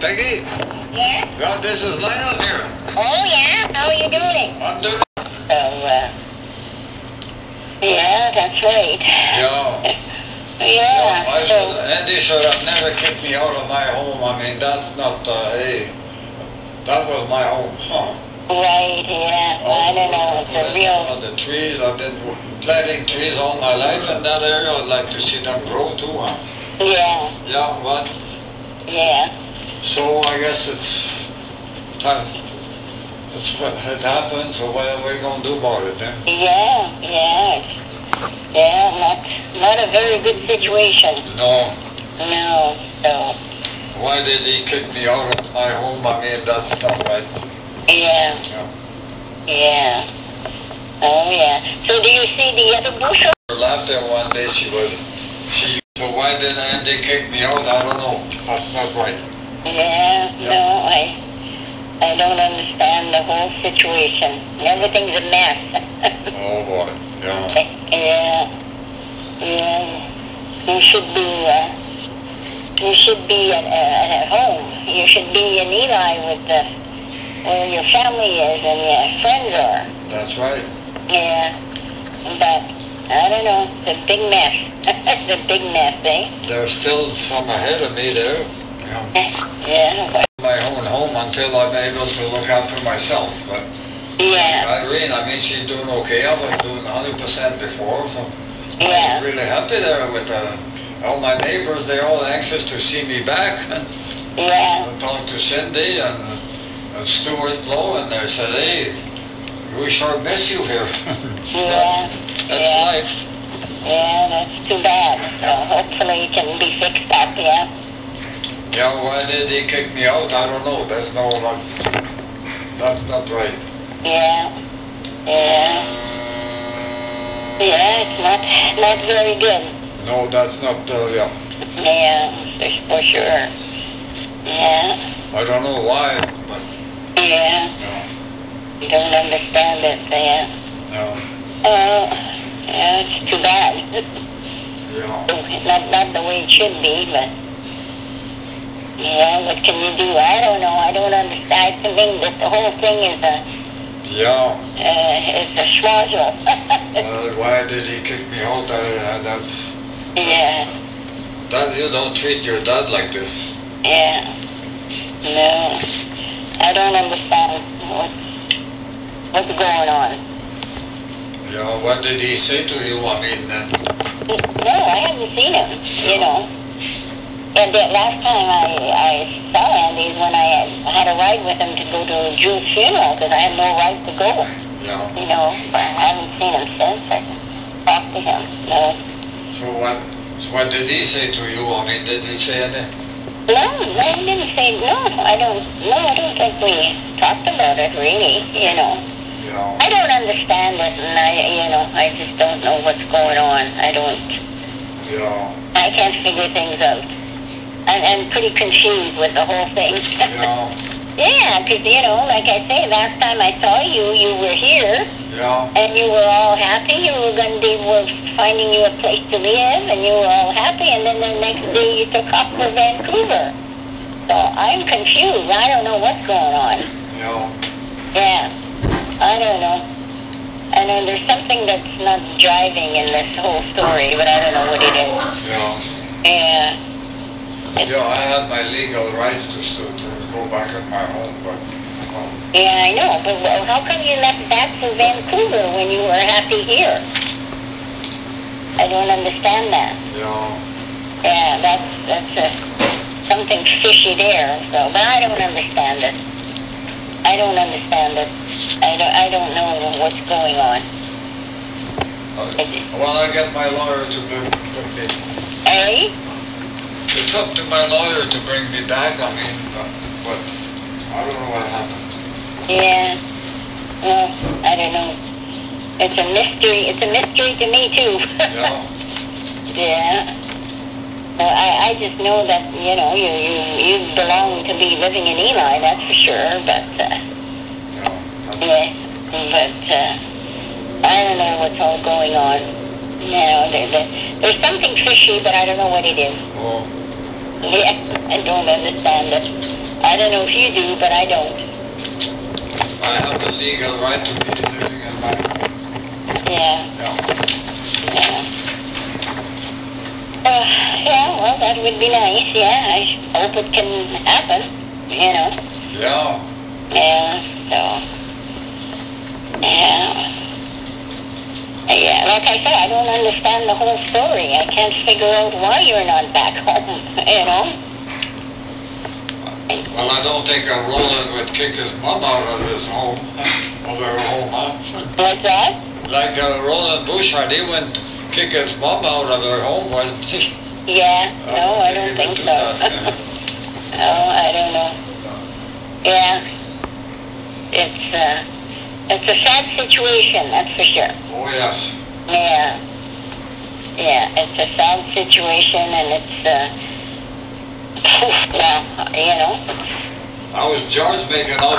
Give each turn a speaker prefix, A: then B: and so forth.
A: Peggy?
B: Yeah?
A: Well, this is Lionel here.
B: Oh, yeah? How are you doing?
A: I'm doing...
B: So, yeah, that's right.
A: Yeah.
B: Yeah,
A: Andy should have never kicked me out of my home. I mean, that's not, hey, that was my home. Huh.
B: Right, yeah. I don't know, it's a real...
A: The trees, I've been planting trees all my life in that area. I'd like to see them grow too, huh?
B: Yeah.
A: Yeah, what?
B: Yeah.
A: So I guess it's time. It's what it happened, so what are we going to do about it then?
B: Yeah. Yeah, not a very good situation.
A: No.
B: No, so...
A: Why did he kick me out of my home? I mean, that's not right.
B: Yeah. Oh, yeah. So do you see the other bush?
A: Her laughter one day, so why did Andy kick me out? I don't know. That's not right.
B: Yeah, no, I don't understand the whole situation. Everything's a mess.
A: Oh boy,
B: Yeah. You should be at home. You should be in Eli with where your family is and your friends are.
A: That's right.
B: Yeah, but I don't know. It's a big mess. It's a big mess, eh?
A: There's still some ahead of me there.
B: Yeah.
A: My own home until I'm able to look after myself. But
B: yeah.
A: Irene, I mean, she's doing okay. I was doing 100% before, so
B: yeah.
A: I was really happy there with all my neighbors. They're all anxious to see me back.
B: Yeah.
A: I talked to Cindy and Stuart Lowe, and they said, hey, we sure miss you here.
B: Yeah.
A: That's life.
B: Yeah, that's too bad. So hopefully it can be fixed up, yeah.
A: Yeah, why did he kick me out? I don't know. That's not right.
B: Yeah. Yeah, it's not very good.
A: No, that's not,
B: Yeah, for sure. Yeah.
A: I don't know why, but...
B: Yeah. You don't understand it, yeah.
A: No.
B: Yeah, it's too bad.
A: Yeah.
B: Not the way it should be, but... Yeah, what can you do? I don't know. I don't understand. To me, that the whole thing is it's a schmozzle.
A: Why did he kick me out? That's...
B: Yeah.
A: That you don't treat your dad like this.
B: Yeah. No. I don't understand what's going on.
A: Yeah, what did he say to you? I mean...
B: No, I haven't seen him, you know. And the last time I saw Andy is when I had a ride with him to go to Jul's funeral, because I had no right to go.
A: Yeah.
B: You know, but I haven't seen him since. I talked to him. No.
A: So what did he say to you? I mean, did he say anything?
B: No, he didn't say, I don't think we talked about it really, you know.
A: Yeah.
B: I don't understand it, and I just don't know what's going on.
A: Yeah.
B: I can't figure things out. I'm pretty confused with the whole thing.
A: Yeah.
B: Yeah, because, like I say, last time I saw you, you were here.
A: Yeah.
B: And you were all happy. They were finding you a place to live, and you were all happy. And then the next day you took off for Vancouver. So I'm confused. I don't know what's going on.
A: Yeah.
B: Yeah. I don't know. I know there's something that's not driving in this whole story, but I don't know what it is.
A: Yeah.
B: Yeah.
A: Yeah, I had my legal rights to go back in my home, but...
B: Yeah, I know, but how come you left back to Vancouver when you were happy here? I don't understand that.
A: Yeah.
B: Yeah, that's something fishy there, so, but I don't understand it. I don't understand it. I don't know what's going on.
A: Well, I get my lawyer to bring me...
B: Hey?
A: It's up to my lawyer to bring me back. I mean, but I don't know what happened.
B: Yeah. Well, I don't know. It's a mystery. It's a mystery to me too.
A: Yeah.
B: Yeah. Well, I just know that you belong to be living in Eli. That's for sure. But yeah. But I don't know what's all going on. There's something fishy, but I don't know what it is.
A: Oh.
B: Yeah, I don't understand it. I don't know if you do, but I don't.
A: I have the legal right to be living in my house.
B: Yeah.
A: Yeah.
B: Yeah. Yeah, well, that would be nice, yeah. I hope it can happen, you know.
A: Yeah.
B: Yeah, so. Yeah. Yeah, like I said, I don't understand the whole story. I can't figure out why you're not back home, you know.
A: Well, I don't think Roland would kick his mom out of his home, of her home, huh?
B: What's that?
A: Like Roland Bouchard, he wouldn't kick his mom out of her home, wasn't he?
B: Yeah, no, I don't
A: he
B: think
A: would do
B: so.
A: that, yeah.
B: No, I don't know. Yeah. It's a sad situation, that's for sure.
A: Oh, yes.
B: Yeah. Yeah, it's a sad situation, and it's, well, you know.
A: I was George making out